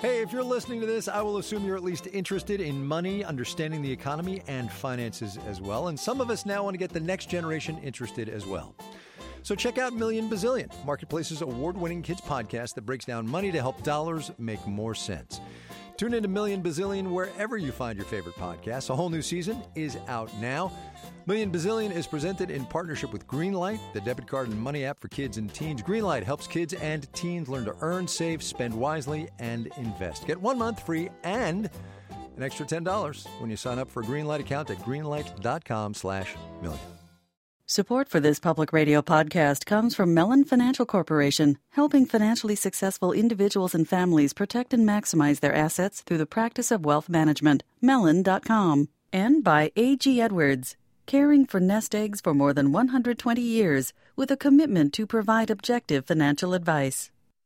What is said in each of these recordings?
Hey, if you're listening to this, I will assume you're at least interested in money, understanding the economy, and finances as well. And some of us now want to get the next generation interested as well. So check out Million Bazillion, Marketplace's award-winning kids podcast that breaks down money to help dollars make more sense. Tune into Million Bazillion wherever you find your favorite podcasts. A whole new season is out now. Million Bazillion is presented in partnership with Greenlight, the debit card and money app for kids and teens. Greenlight helps kids and teens learn to earn, save, spend wisely, and invest. Get 1 month free and an extra $10 when you sign up for a Greenlight account at greenlight.com/million. Support for this public radio podcast comes from Mellon Financial Corporation, helping financially successful individuals and families protect and maximize their assets through the practice of wealth management. Mellon.com. And by A.G. Edwards, caring for nest eggs for more than 120 years with a commitment to provide objective financial advice.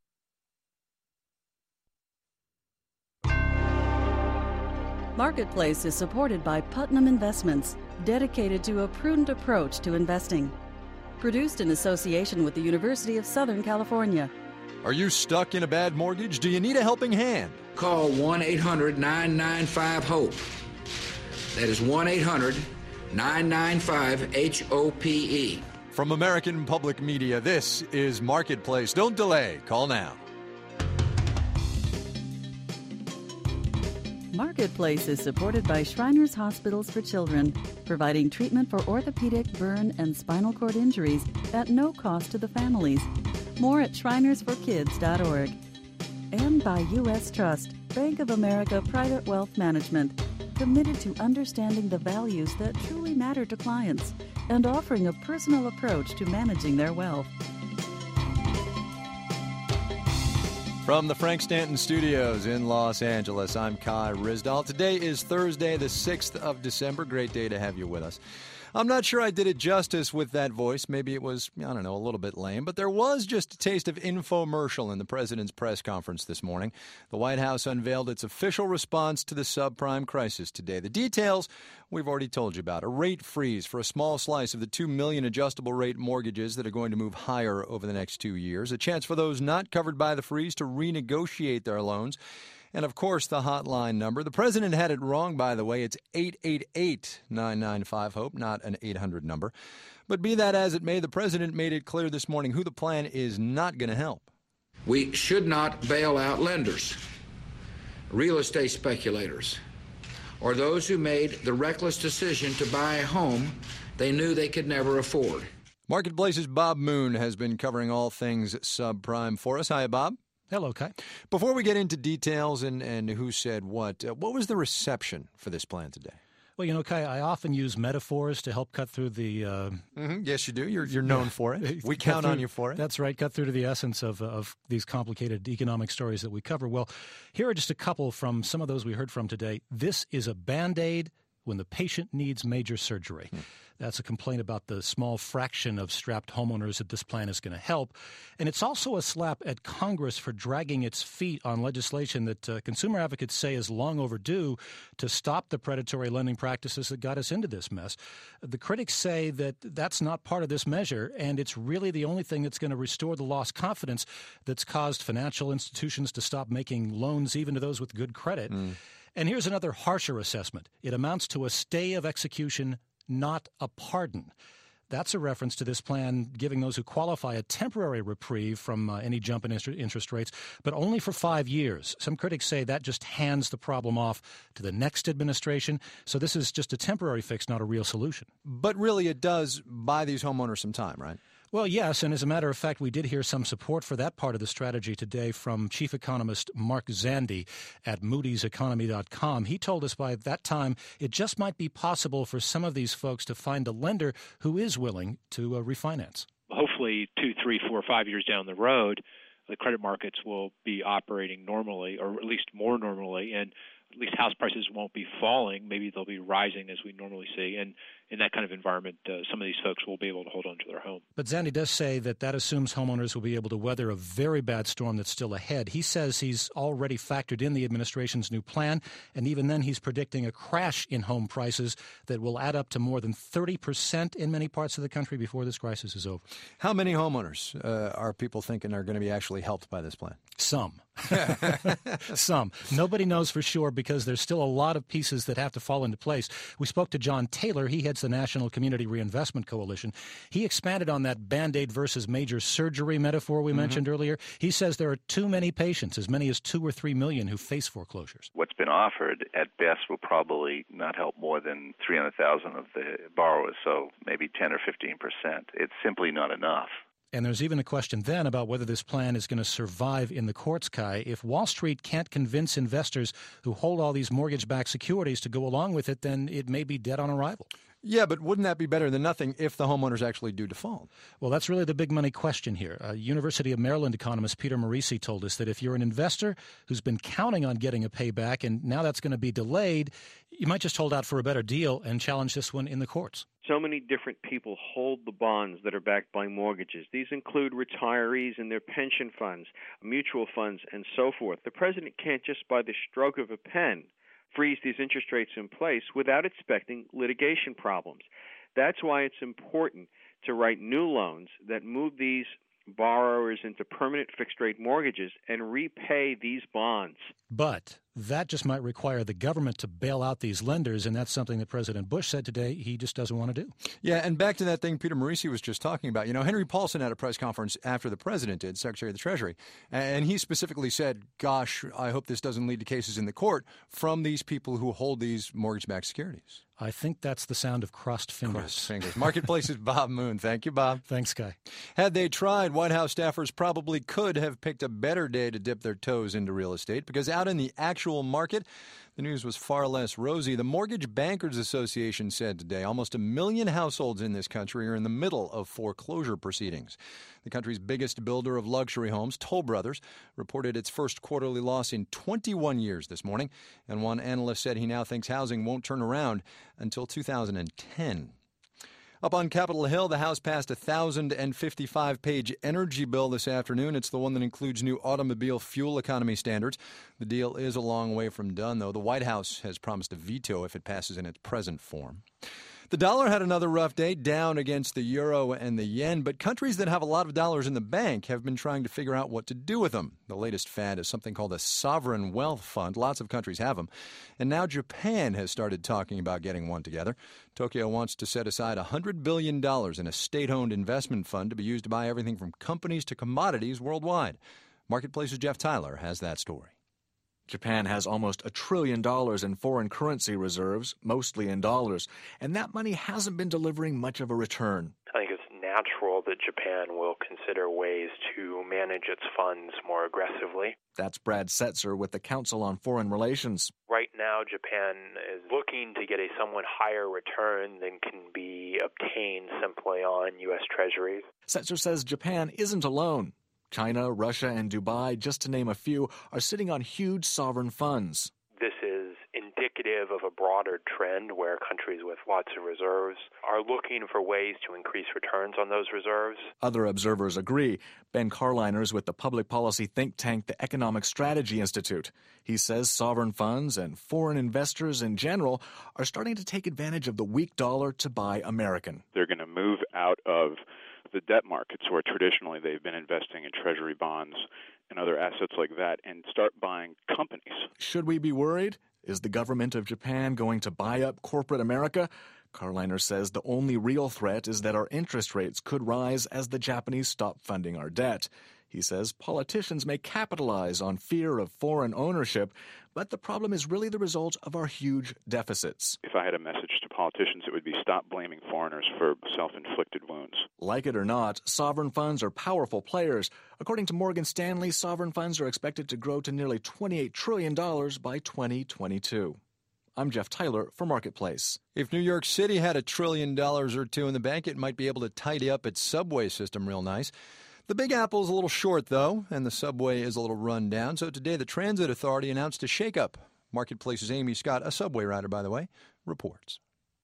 Marketplace is supported by Putnam Investments, dedicated to a prudent approach to investing. Produced in association with the University of Southern California. Are you stuck in a bad mortgage? Do you need a helping hand? Call 1-800-995-HOPE. That is 1-800-995-HOPE. From American Public Media, this is Marketplace. Don't delay. Call now. Marketplace is supported by Shriners Hospitals for Children, providing treatment for orthopedic, burn, and spinal cord injuries at no cost to the families. More at shrinersforkids.org. And by U.S. Trust, Bank of America Private Wealth Management, committed to understanding the values that truly matter to clients and offering a personal approach to managing their wealth. From the Frank Stanton Studios in Los Angeles, I'm Kai Ryssdal. Today is Thursday, the 6th of December. Great day to have you with us. I'm not sure I did it justice with that voice. Maybe it was, I don't know, a little bit lame. But there was just a taste of infomercial in the president's press conference this morning. The White House unveiled its official response to the subprime crisis today. The details we've already told you about. A rate freeze for a small slice of the 2 million adjustable rate mortgages that are going to move higher over the next 2 years. A chance for those not covered by the freeze to renegotiate their loans. And, of course, the hotline number. The president had it wrong, by the way. It's 888-995-HOPE, not an 800 number. But be that as it may, the president made it clear this morning who the plan is not going to help. We should not bail out lenders, real estate speculators, or those who made the reckless decision to buy a home they knew they could never afford. Marketplace's Bob Moon has been covering all things subprime for us. Hi, Bob. Hello, Kai. Before we get into details and who said what was the reception for this plan today? Well, Kai, I often use metaphors to help cut through the... Yes, you do. You're known for it. We count on you for it. That's right. Cut through to the essence of these complicated economic stories that we cover. Well, here are just a couple from some of those we heard from today. This is a Band-Aid when the patient needs major surgery. That's a complaint about the small fraction of strapped homeowners that this plan is going to help. And it's also a slap at Congress for dragging its feet on legislation that consumer advocates say is long overdue to stop the predatory lending practices that got us into this mess. The critics say that that's not part of this measure, and it's really the only thing that's going to restore the lost confidence that's caused financial institutions to stop making loans even to those with good credit. And here's another harsher assessment. It amounts to a stay of execution, not a pardon. That's a reference to this plan giving those who qualify a temporary reprieve from any jump in interest rates, but only for 5 years. Some critics say that just hands the problem off to the next administration. So this is just a temporary fix, not a real solution. But really it does buy these homeowners some time, right? Well, yes, and as a matter of fact, we did hear some support for that part of the strategy today from chief economist Mark Zandi at moody'seconomy.com. He told us by that time it just might be possible for some of these folks to find a lender who is willing to refinance. Hopefully 2, 3, 4, 5 years down the road, the credit markets will be operating normally, or at least more normally, and at least house prices won't be falling. Maybe they'll be rising as we normally see. And in that kind of environment, some of these folks will be able to hold on to their home. But Zandy does say that assumes homeowners will be able to weather a very bad storm that's still ahead. He says he's already factored in the administration's new plan, and even then he's predicting a crash in home prices that will add up to more than 30% in many parts of the country before this crisis is over. How many homeowners are people thinking are going to be actually helped by this plan? Some. Some. Nobody knows for sure because there's still a lot of pieces that have to fall into place. We spoke to John Taylor. He heads the National Community Reinvestment Coalition. He expanded on that Band-Aid versus major surgery metaphor we mentioned earlier. He says there are too many patients, as many as 2 or 3 million, who face foreclosures. What's been offered at best will probably not help more than 300,000 of the borrowers, so maybe 10 or 15%. It's simply not enough. And there's even a question then about whether this plan is going to survive in the courts, Kai. If Wall Street can't convince investors who hold all these mortgage-backed securities to go along with it, then it may be dead on arrival. Yeah, but wouldn't that be better than nothing if the homeowners actually do default? Well, that's really the big money question here. University of Maryland economist Peter Morisi told us that if you're an investor who's been counting on getting a payback and now that's going to be delayed, you might just hold out for a better deal and challenge this one in the courts. So many different people hold the bonds that are backed by mortgages. These include retirees and their pension funds, mutual funds, and so forth. The president can't just by the stroke of a pen freeze these interest rates in place without expecting litigation problems. That's why it's important to write new loans that move these borrowers into permanent fixed-rate mortgages and repay these bonds. But that just might require the government to bail out these lenders, and that's something that President Bush said today he just doesn't want to do. Yeah, and back to that thing Peter Morisi was just talking about. You know, Henry Paulson had a press conference after the president did, Secretary of the Treasury, and he specifically said, gosh, I hope this doesn't lead to cases in the court from these people who hold these mortgage-backed securities. I think that's the sound of crossed fingers. Crossed fingers. Marketplace's Bob Moon. Thank you, Bob. Thanks, Guy. Had they tried, White House staffers probably could have picked a better day to dip their toes into real estate because out in the actual market, the news was far less rosy. The Mortgage Bankers Association said today almost 1 million households in this country are in the middle of foreclosure proceedings. The country's biggest builder of luxury homes, Toll Brothers, reported its first quarterly loss in 21 years this morning, and one analyst said he now thinks housing won't turn around until 2010. Up on Capitol Hill, the House passed a 1,055-page energy bill this afternoon. It's the one that includes new automobile fuel economy standards. The deal is a long way from done, though. The White House has promised to veto if it passes in its present form. The dollar had another rough day, down against the euro and the yen, but countries that have a lot of dollars in the bank have been trying to figure out what to do with them. The latest fad is something called a sovereign wealth fund. Lots of countries have them. And now Japan has started talking about getting one together. Tokyo wants to set aside $100 billion in a state-owned investment fund to be used to buy everything from companies to commodities worldwide. Marketplace's Jeff Tyler has that story. Japan has almost $1 trillion in foreign currency reserves, mostly in dollars, and that money hasn't been delivering much of a return. I think it's natural that Japan will consider ways to manage its funds more aggressively. That's Brad Setzer with the Council on Foreign Relations. Right now, Japan is looking to get a somewhat higher return than can be obtained simply on U.S. Treasuries. Setzer says Japan isn't alone. China, Russia, and Dubai, just to name a few, are sitting on huge sovereign funds. This is indicative of a broader trend where countries with lots of reserves are looking for ways to increase returns on those reserves. Other observers agree. Ben Carliner is with the public policy think tank, the Economic Strategy Institute. He says sovereign funds and foreign investors in general are starting to take advantage of the weak dollar to buy American. They're going to move out of the debt markets where traditionally they've been investing in treasury bonds and other assets like that and start buying companies. Should we be worried? Is the government of Japan going to buy up corporate America? Carliner says the only real threat is that our interest rates could rise as the Japanese stop funding our debt. He says politicians may capitalize on fear of foreign ownership, but the problem is really the result of our huge deficits. If I had a message to politicians, it would be stop blaming foreigners for self-inflicted wounds. Like it or not, sovereign funds are powerful players. According to Morgan Stanley, sovereign funds are expected to grow to nearly $28 trillion by 2022. I'm Jeff Tyler for Marketplace. If New York City had $1 trillion or $2 in the bank, it might be able to tidy up its subway system real nice. The Big Apple's a little short, though, and the subway is a little run down. So today, the Transit Authority announced a shakeup. Marketplace's Amy Scott, a subway rider, by the way, reports.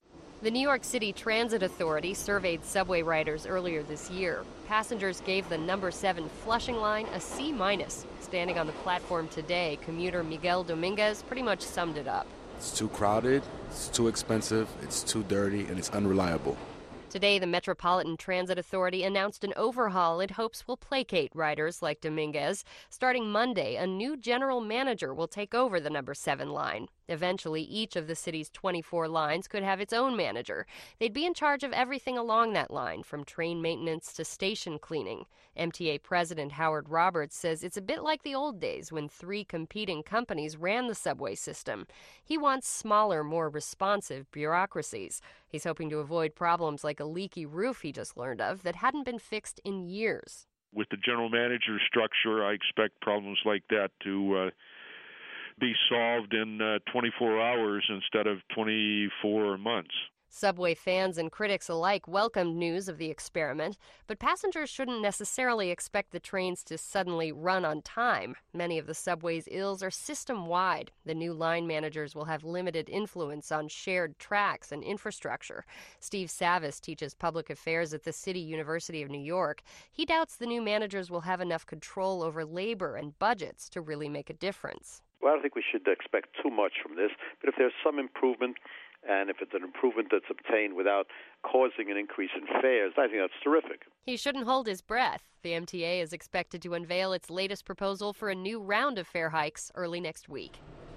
The New York City Transit Authority surveyed subway riders earlier this year. Passengers gave the number 7 Flushing line a C-. Standing on the platform today, commuter Miguel Dominguez pretty much summed it up. It's too crowded, it's too expensive, it's too dirty, and it's unreliable. Today, the Metropolitan Transit Authority announced an overhaul it hopes will placate riders like Dominguez. Starting Monday, a new general manager will take over the number 7 line. Eventually, each of the city's 24 lines could have its own manager. They'd be in charge of everything along that line, from train maintenance to station cleaning. MTA President Howard Roberts says it's a bit like the old days when 3 competing companies ran the subway system. He wants smaller, more responsive bureaucracies. He's hoping to avoid problems like a leaky roof he just learned of that hadn't been fixed in years. With the general manager structure, I expect problems like that to be solved in 24 hours instead of 24 months. Subway fans and critics alike welcomed news of the experiment, but passengers shouldn't necessarily expect the trains to suddenly run on time. Many of the subway's ills are system-wide. The new line managers will have limited influence on shared tracks and infrastructure. Steve Savis teaches public affairs at the City University of New York. He doubts the new managers will have enough control over labor and budgets to really make a difference. Well, I don't think we should expect too much from this, but if there's some improvement, and if it's an improvement that's obtained without causing an increase in fares, I think that's terrific. He shouldn't hold his breath. The MTA is expected to unveil its latest proposal for a new round of fare hikes early next week.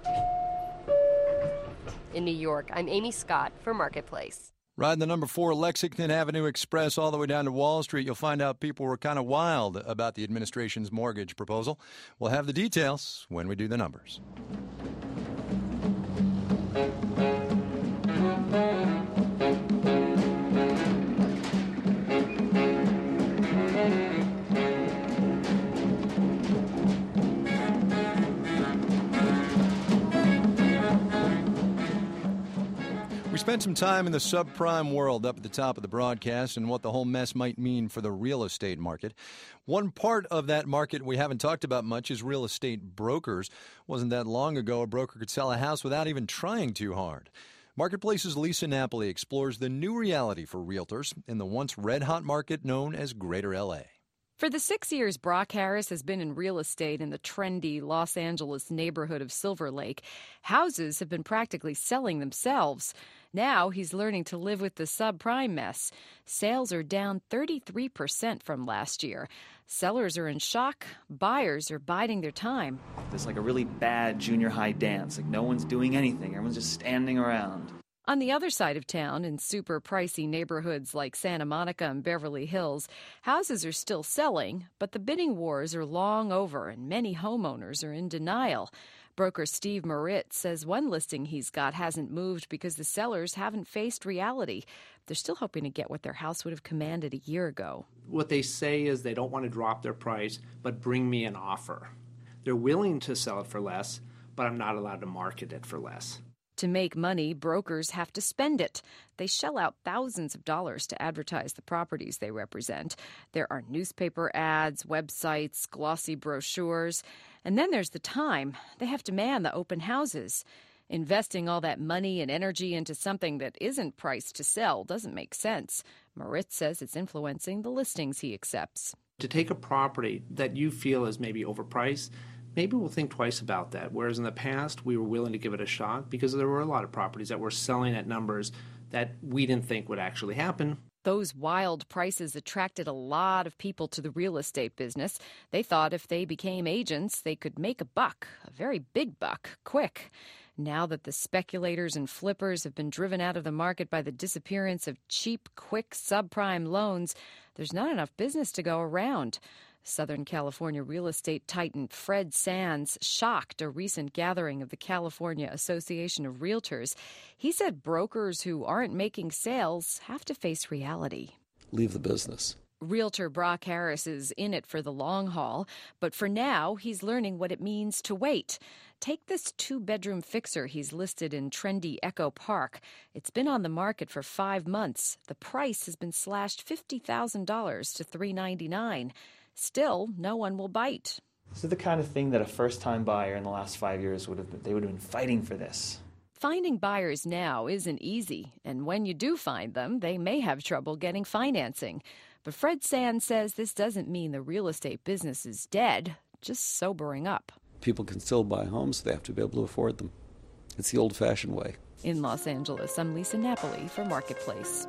In New York, I'm Amy Scott for Marketplace. Riding the number 4 Lexington Avenue Express all the way down to Wall Street, you'll find out people were kind of wild about the administration's mortgage proposal. We'll have the details when we do the numbers. We spent some time in the subprime world up at the top of the broadcast and what the whole mess might mean for the real estate market. One part of that market we haven't talked about much is real estate brokers. Wasn't that long ago a broker could sell a house without even trying too hard. Marketplace's Lisa Napoli explores the new reality for realtors in the once red-hot market known as Greater L.A. For the 6 years Brock Harris has been in real estate in the trendy Los Angeles neighborhood of Silver Lake, houses have been practically selling themselves. Now he's learning to live with the subprime mess. Sales are down 33% from last year. Sellers are in shock. Buyers are biding their time. There's like a really bad junior high dance. Like no one's doing anything. Everyone's just standing around. On the other side of town, in super pricey neighborhoods like Santa Monica and Beverly Hills, houses are still selling, but the bidding wars are long over and many homeowners are in denial. Broker Steve Moritz says one listing he's got hasn't moved because the sellers haven't faced reality. They're still hoping to get what their house would have commanded a year ago. What they say is they don't want to drop their price, but bring me an offer. They're willing to sell it for less, but I'm not allowed to market it for less. To make money, brokers have to spend it. They shell out thousands of dollars to advertise the properties they represent. There are newspaper ads, websites, glossy brochures. And then there's the time. They have to man the open houses. Investing all that money and energy into something that isn't priced to sell doesn't make sense. Moritz says it's influencing the listings he accepts. To take a property that you feel is maybe overpriced, maybe we'll think twice about that. Whereas in the past, we were willing to give it a shot because there were a lot of properties that were selling at numbers that we didn't think would actually happen. Those wild prices attracted a lot of people to the real estate business. They thought if they became agents, they could make a buck, a very big buck, quick. Now that the speculators and flippers have been driven out of the market by the disappearance of cheap, quick subprime loans, there's not enough business to go around. Southern California real estate titan Fred Sands shocked a recent gathering of the California Association of Realtors. He said brokers who aren't making sales have to face reality. Leave the business. Realtor Brock Harris is in it for the long haul, but for now, he's learning what it means to wait. Take this 2-bedroom fixer he's listed in trendy Echo Park. It's been on the market for 5 months. The price has been slashed $50,000 to $399,000. Still, no one will bite. This is the kind of thing that a first-time buyer in the last 5 years would have been fighting for this. Finding buyers now isn't easy, and when you do find them, they may have trouble getting financing. But Fred Sand says this doesn't mean the real estate business is dead, just sobering up. People can still buy homes, they have to be able to afford them. It's the old-fashioned way. In Los Angeles, I'm Lisa Napoli for Marketplace.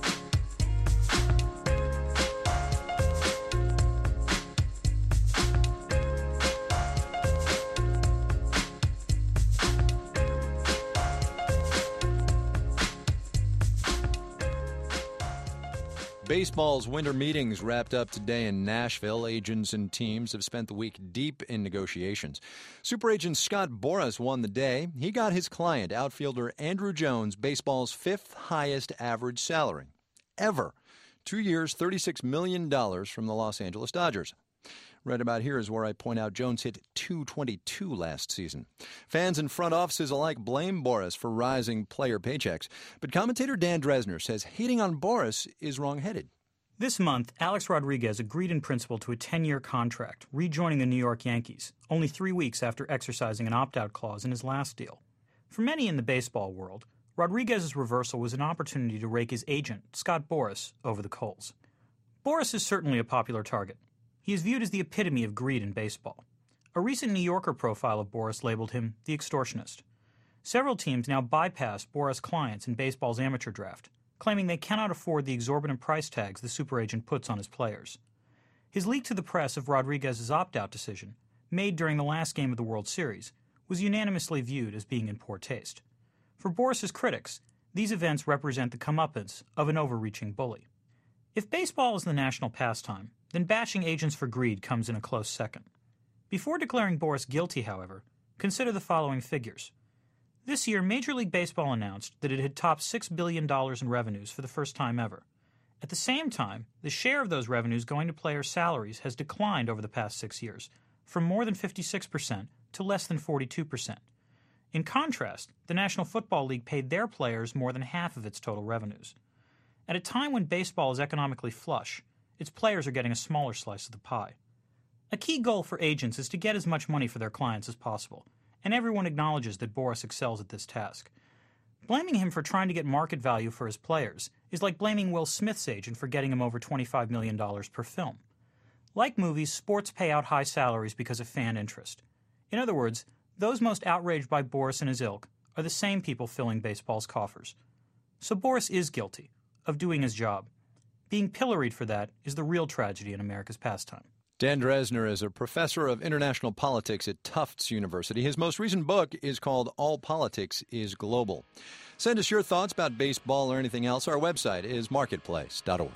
Baseball's winter meetings wrapped up today in Nashville. Agents and teams have spent the week deep in negotiations. Super agent Scott Boras won the day. He got his client, outfielder Andruw Jones, baseball's fifth highest average salary ever. 2 years, $36 million from the Los Angeles Dodgers. Right about here is where I point out Jones hit .222 last season. Fans and front offices alike blame Boras for rising player paychecks. But commentator Dan Dresner says hating on Boras is wrong-headed. This month, Alex Rodriguez agreed in principle to a 10-year contract, rejoining the New York Yankees, only 3 weeks after exercising an opt-out clause in his last deal. For many in the baseball world, Rodriguez's reversal was an opportunity to rake his agent, Scott Boras, over the coals. Boras is certainly a popular target. He is viewed as the epitome of greed in baseball. A recent New Yorker profile of Boras labeled him the extortionist. Several teams now bypass Boras' clients in baseball's amateur draft, claiming they cannot afford the exorbitant price tags the super agent puts on his players. His leak to the press of Rodriguez's opt-out decision, made during the last game of the World Series, was unanimously viewed as being in poor taste. For Boras' critics, these events represent the comeuppance of an overreaching bully. If baseball is the national pastime, then bashing agents for greed comes in a close second. Before declaring Boras guilty, however, consider the following figures. This year, Major League Baseball announced that it had topped $6 billion in revenues for the first time ever. At the same time, the share of those revenues going to players' salaries has declined over the past 6 years, from more than 56% to less than 42%. In contrast, the National Football League paid their players more than half of its total revenues. At a time when baseball is economically flush, its players are getting a smaller slice of the pie. A key goal for agents is to get as much money for their clients as possible, and everyone acknowledges that Boras excels at this task. Blaming him for trying to get market value for his players is like blaming Will Smith's agent for getting him over $25 million per film. Like movies, sports pay out high salaries because of fan interest. In other words, those most outraged by Boras and his ilk are the same people filling baseball's coffers. So Boras is guilty of doing his job. Being pilloried for that is the real tragedy in America's pastime. Dan Dresner is a professor of international politics at Tufts University. His most recent book is called All Politics is Global. Send us your thoughts about baseball or anything else. Our website is marketplace.org.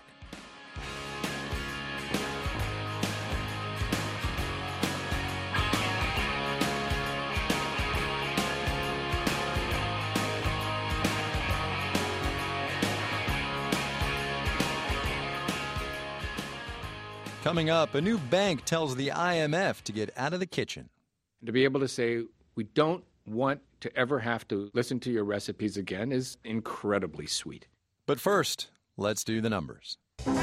Coming up, a new bank tells the IMF to get out of the kitchen. To be able to say, we don't want to ever have to listen to your recipes again is incredibly sweet. But first, let's do the numbers. The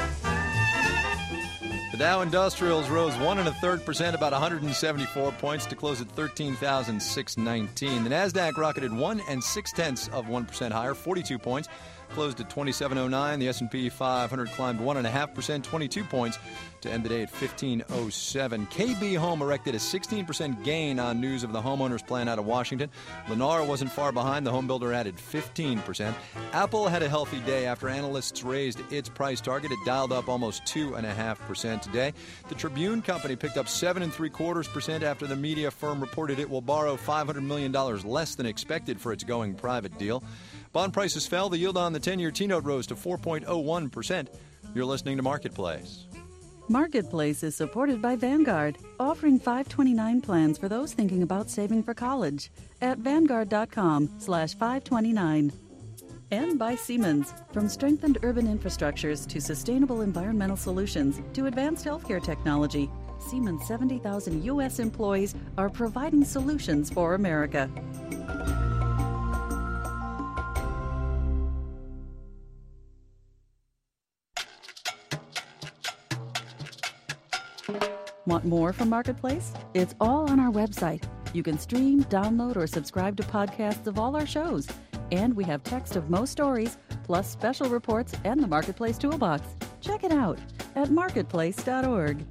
Dow Industrials rose 1 1/3%, about 174 points, to close at 13,619. The Nasdaq rocketed 1 6/10% higher, 42 points, closed at 2709. The S&P 500 climbed 1.5%, 22 points, to end the day at 1507. KB Home erected a 16% gain on news of the homeowners plan out of Washington. Lennar wasn't far behind. The home builder added 15%. Apple had a healthy day after analysts raised its price target. It dialed up almost 2.5% today. The Tribune Company picked up 7.75% after the media firm reported it will borrow $500 million less than expected for its going private deal. Bond prices fell. The yield on the 10-year T-note rose to 4.01%. You're listening to Marketplace. Marketplace is supported by Vanguard, offering $529 plans for those thinking about saving for college at Vanguard.com/529. And by Siemens. From strengthened urban infrastructures to sustainable environmental solutions to advanced healthcare technology, Siemens' 70,000 U.S. employees are providing solutions for America. Want more from Marketplace? It's all on our website, You can stream, download, or subscribe to podcasts of all our shows. And we have text of most stories, plus special reports and the Marketplace Toolbox. Check it out at marketplace.org.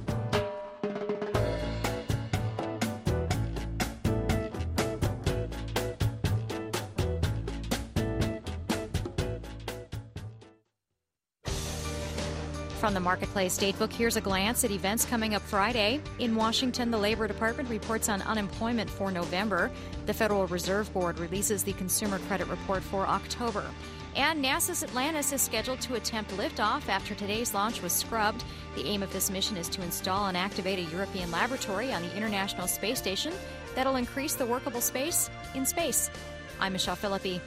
From the Marketplace Datebook, here's a glance at events coming up Friday. In Washington, the Labor Department reports on unemployment for November. The Federal Reserve Board releases the Consumer Credit Report for October. And NASA's Atlantis is scheduled to attempt liftoff after today's launch was scrubbed. The aim of this mission is to install and activate a European laboratory on the International Space Station that'll increase the workable space in space. I'm Michelle Philippi.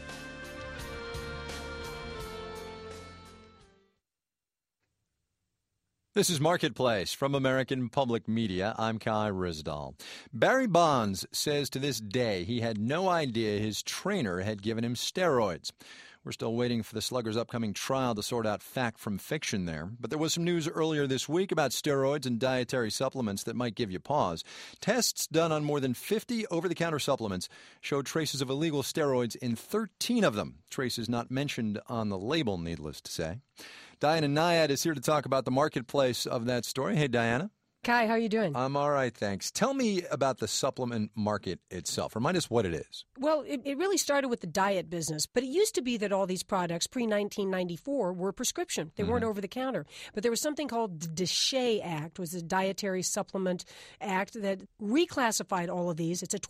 This is Marketplace from American Public Media. I'm Kai Ryssdal. Barry Bonds says to this day he had no idea his trainer had given him steroids. We're still waiting for the Slugger's upcoming trial to sort out fact from fiction there. But there was some news earlier this week about steroids and dietary supplements that might give you pause. Tests done on more than 50 over-the-counter supplements showed traces of illegal steroids in 13 of them. Traces not mentioned on the label, needless to say. Diana Nyad is here to talk about the marketplace of that story. Hey, Diana. Kai, how are you doing? I'm all right, thanks. Tell me about the supplement market itself. Remind us what it is. Well, it really started with the diet business, but it used to be that all these products pre-1994 were prescription. They weren't over the counter. But there was something called the DSHEA Act, was a Dietary Supplement Act that reclassified all of these. It's a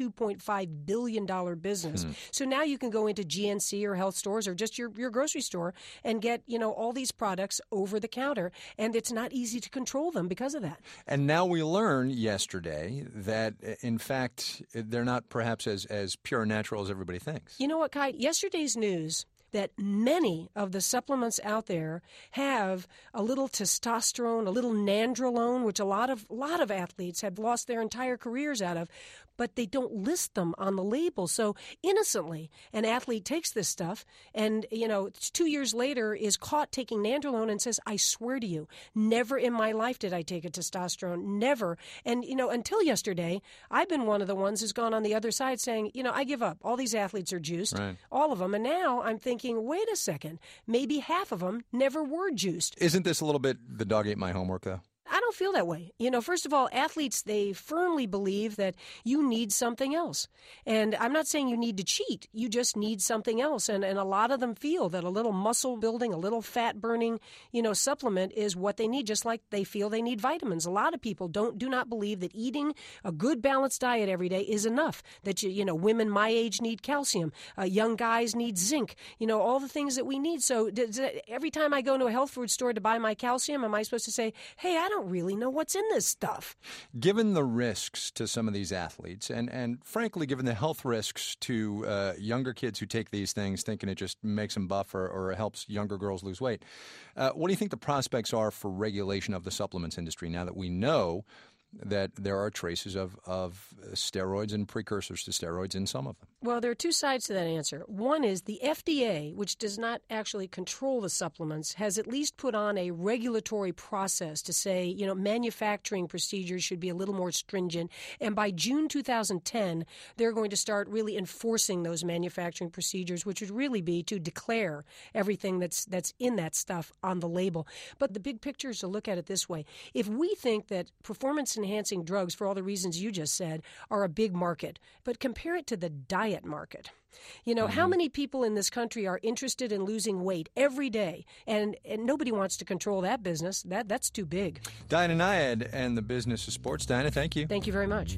$22.5 billion business. So now you can go into GNC or health stores or just your grocery store and get, all these products over the counter. And it's not easy to control them because of that. And now we learned yesterday that, in fact, they're not perhaps as pure and natural as everybody thinks. You know what, Kai? Yesterday's news that many of the supplements out there have a little testosterone, a little nandrolone, which a lot of athletes have lost their entire careers out of, but they don't list them on the label. So innocently, an athlete takes this stuff and, 2 years later is caught taking nandrolone and says, I swear to you, never in my life did I take a testosterone, never. And, until yesterday, I've been one of the ones who's gone on the other side saying, I give up. All these athletes are juiced, right. All of them. And now I'm thinking, wait a second, maybe half of them never were juiced. Isn't this a little bit the dog ate my homework, though? I don't feel that way. First of all, athletes, they firmly believe that you need something else. And I'm not saying you need to cheat. You just need something else. And a lot of them feel that a little muscle building, a little fat burning, supplement is what they need, just like they feel they need vitamins. A lot of people do not believe that eating a good balanced diet every day is enough, that, women my age need calcium, young guys need zinc, all the things that we need. So every time I go to a health food store to buy my calcium, am I supposed to say, hey, I don't really know what's in this stuff? Given the risks to some of these athletes and frankly, given the health risks to younger kids who take these things thinking it just makes them buff or helps younger girls lose weight, what do you think the prospects are for regulation of the supplements industry now that we know that there are traces of steroids and precursors to steroids in some of them? Well, there are two sides to that answer. One is the FDA, which does not actually control the supplements, has at least put on a regulatory process to say, manufacturing procedures should be a little more stringent. And by June 2010, they're going to start really enforcing those manufacturing procedures, which would really be to declare everything that's in that stuff on the label. But the big picture is to look at it this way. If we think that performance-enhancing drugs, for all the reasons you just said, are a big market, but compare it to the diet market. How many people in this country are interested in losing weight every day? And nobody wants to control that business. That's too big. Diana Nyad and the Business of Sports. Diana, thank you. Thank you very much.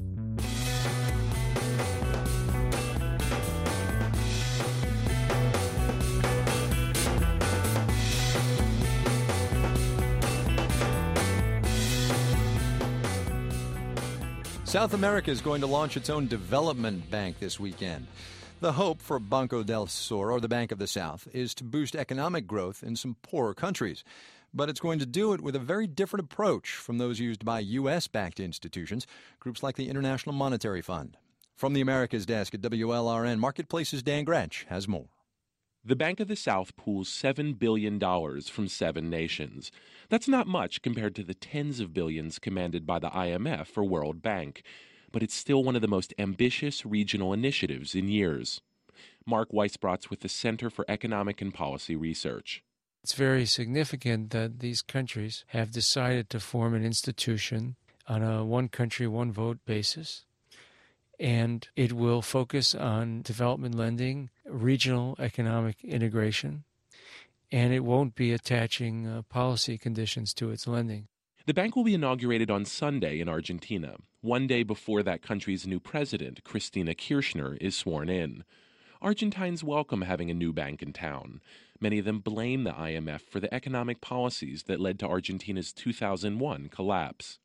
South America is going to launch its own development bank this weekend. The hope for Banco del Sur, or the Bank of the South, is to boost economic growth in some poorer countries. But it's going to do it with a very different approach from those used by U.S.-backed institutions, groups like the International Monetary Fund. From the Americas desk at WLRN Marketplace's Dan Granch has more. The Bank of the South pools $7 billion from 7 nations. That's not much compared to the tens of billions commanded by the IMF or World Bank. but it's still one of the most ambitious regional initiatives in years. Mark Weisbrot's with the Center for Economic and Policy Research. It's very significant that these countries have decided to form an institution on a one country, one vote basis. And it will focus on development lending, regional economic integration, and it won't be attaching policy conditions to its lending. The bank will be inaugurated on Sunday in Argentina, one day before that country's new president, Cristina Kirchner, is sworn in. Argentines welcome having a new bank in town. Many of them blame the IMF for the economic policies that led to Argentina's 2001 collapse.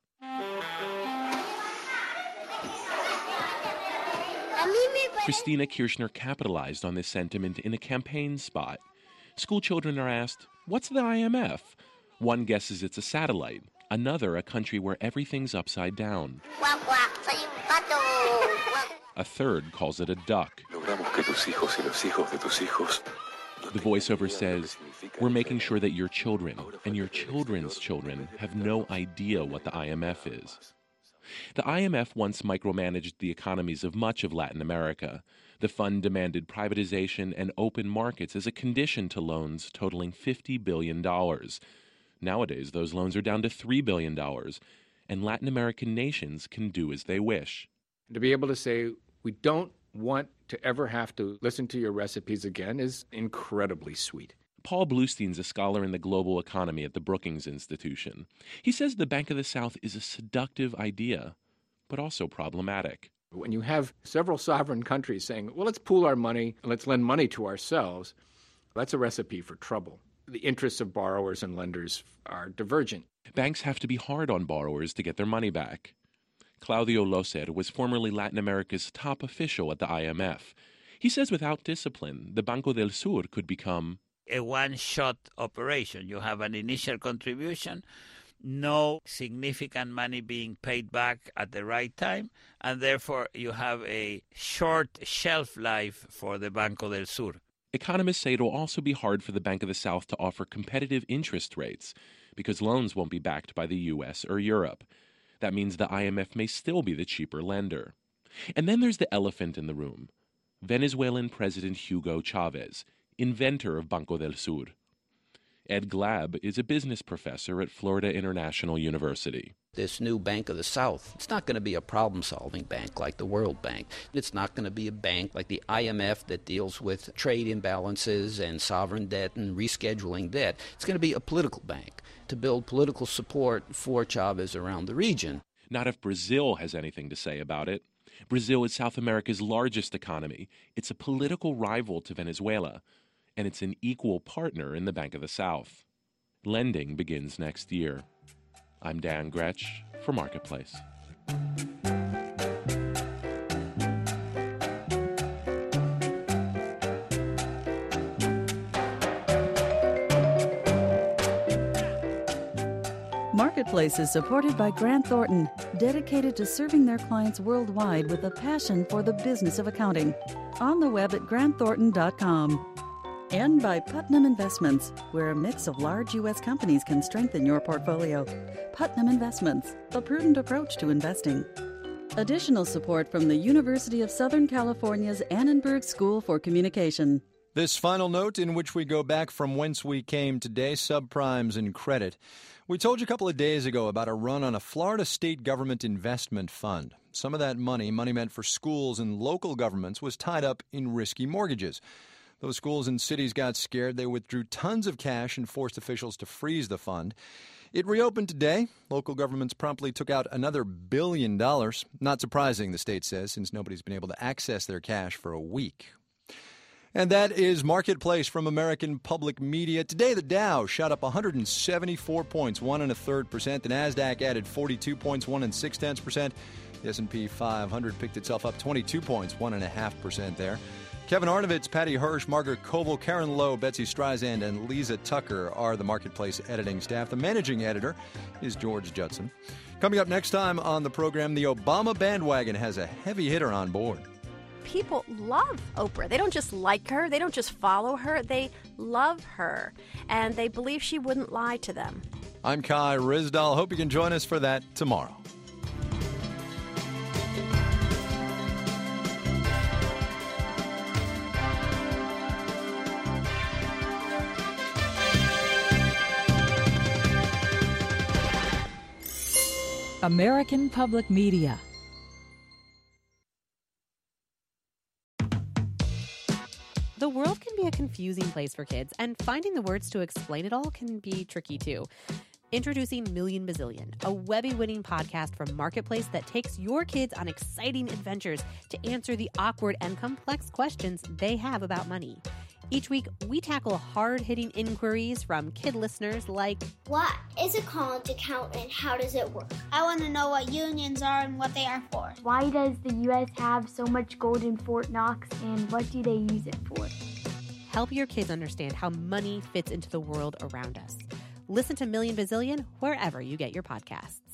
Cristina Kirchner capitalized on this sentiment in a campaign spot. School children are asked, "What's the IMF?" One guesses it's a satellite, another a country where everything's upside down. A third calls it a duck. The voiceover says, "We're making sure that your children and your children's children have no idea what the IMF is." The IMF once micromanaged the economies of much of Latin America. The fund demanded privatization and open markets as a condition to loans totaling $50 billion. Nowadays, those loans are down to $3 billion, and Latin American nations can do as they wish. To be able to say, we don't want to ever have to listen to your recipes again is incredibly sweet. Paul Bluestein's a scholar in the global economy at the Brookings Institution. He says the Bank of the South is a seductive idea, but also problematic. When you have several sovereign countries saying, well, let's pool our money and let's lend money to ourselves, that's a recipe for trouble. The interests of borrowers and lenders are divergent. Banks have to be hard on borrowers to get their money back. Claudio Loser was formerly Latin America's top official at the IMF. He says without discipline, the Banco del Sur could become a one-shot operation. You have an initial contribution, no significant money being paid back at the right time, and therefore you have a short shelf life for the Banco del Sur. Economists say it will also be hard for the Bank of the South to offer competitive interest rates because loans won't be backed by the U.S. or Europe. That means the IMF may still be the cheaper lender. And then there's the elephant in the room, Venezuelan President Hugo Chavez, inventor of Banco del Sur. Ed Glab is a business professor at Florida International University. This new Bank of the South, it's not going to be a problem-solving bank like the World Bank. It's not going to be a bank like the IMF that deals with trade imbalances and sovereign debt and rescheduling debt. It's going to be a political bank to build political support for Chavez around the region. Not if Brazil has anything to say about it. Brazil is South America's largest economy. It's a political rival to Venezuela, and it's an equal partner in the Bank of the South. Lending begins next year. I'm Dan Gretsch for Marketplace. Marketplace is supported by Grant Thornton, dedicated to serving their clients worldwide with a passion for the business of accounting. On the web at grantthornton.com. And by Putnam Investments, where a mix of large U.S. companies can strengthen your portfolio. Putnam Investments, a prudent approach to investing. Additional support from the University of Southern California's Annenberg School for Communication. This final note in which we go back from whence we came today, subprimes and credit. We told you a couple of days ago about a run on a Florida state government investment fund. Some of that money meant for schools and local governments, was tied up in risky mortgages. Those schools and cities got scared. They withdrew tons of cash and forced officials to freeze the fund. It reopened today. Local governments promptly took out another $1 billion. Not surprising, the state says, since nobody's been able to access their cash for a week. And that is Marketplace from American Public Media. Today, the Dow shot up 174 points, 1 1/3%. The NASDAQ added 42 points, 1 6/10%. The S&P 500 picked itself up 22 points, 1.5% there. Kevin Arnovitz, Patty Hirsch, Margaret Koval, Karen Lowe, Betsy Streisand, and Lisa Tucker are the Marketplace editing staff. The managing editor is George Judson. Coming up next time on the program, the Obama bandwagon has a heavy hitter on board. People love Oprah. They don't just like her. They don't just follow her. They love her. And they believe she wouldn't lie to them. I'm Kai Ryssdal. Hope you can join us for that tomorrow. American Public Media. The world can be a confusing place for kids, and finding the words to explain it all can be tricky too. Introducing Million Bazillion, a Webby-winning podcast from Marketplace that takes your kids on exciting adventures to answer the awkward and complex questions they have about money. Each week, we tackle hard-hitting inquiries from kid listeners like, what is a college account and how does it work? I want to know what unions are and what they are for. Why does the U.S. have so much gold in Fort Knox and what do they use it for? Help your kids understand how money fits into the world around us. Listen to Million Bazillion wherever you get your podcasts.